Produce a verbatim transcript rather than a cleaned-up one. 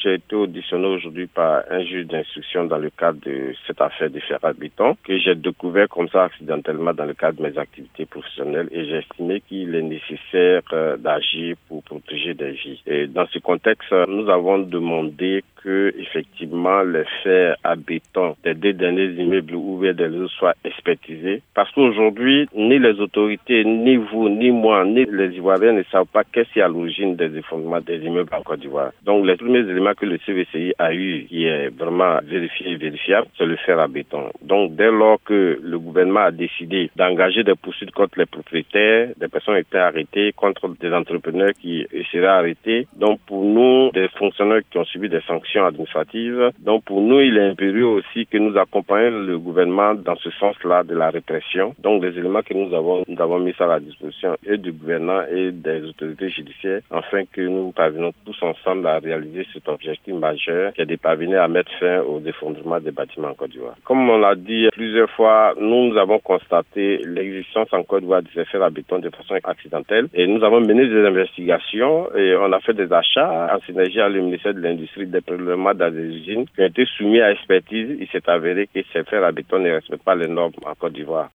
j'ai été auditionné aujourd'hui par un juge d'instruction dans le cadre de cette affaire de fer à béton que j'ai découvert comme ça accidentellement dans le cadre de mes activités professionnelles et j'ai estimé qu'il est nécessaire euh, d'agir pour protéger des vies. Et dans ce contexte, nous avons demandé que effectivement les fers à béton des deux derniers immeubles ouverts des réseaux soient expertisés parce qu'aujourd'hui, ni les autorités, ni vous, ni moi, ni les Ivoiriens ne savent pas qu'est-ce qui est à l'origine des effondrements des immeubles en Côte d'Ivoire. Donc les premiers éléments que le C V C I a eu, qui est vraiment vérifié et vérifiable, c'est le fer à béton. Donc dès lors que le gouvernement a décidé d'engager des poursuites contre les propriétaires, des personnes étaient arrêtées, contre des entrepreneurs qui seraient arrêtés. Donc pour nous, des fonctionnaires qui ont subi des sanctions administratives. Donc pour nous, il est impérieux aussi que nous accompagnions le gouvernement dans ce sens-là de la répression. Donc les éléments que nous avons, nous avons mis à la disposition et du gouvernement et des autorités judiciaires afin que nous parvenions tous ensemble à réaliser cet objectif majeur qui est de parvenir à mettre fin au effondrement des bâtiments en Côte d'Ivoire. Comme on l'a dit plusieurs fois, nous, nous avons constaté l'existence en Côte d'Ivoire de ces fers à béton de façon accidentelle et nous avons mené des investigations et on a fait des achats en synergie avec le ministère de l'Industrie, des prélèvements dans des usines qui ont été soumis à expertise. Il s'est avéré que ces fers à béton ne respectent pas les normes en Côte d'Ivoire.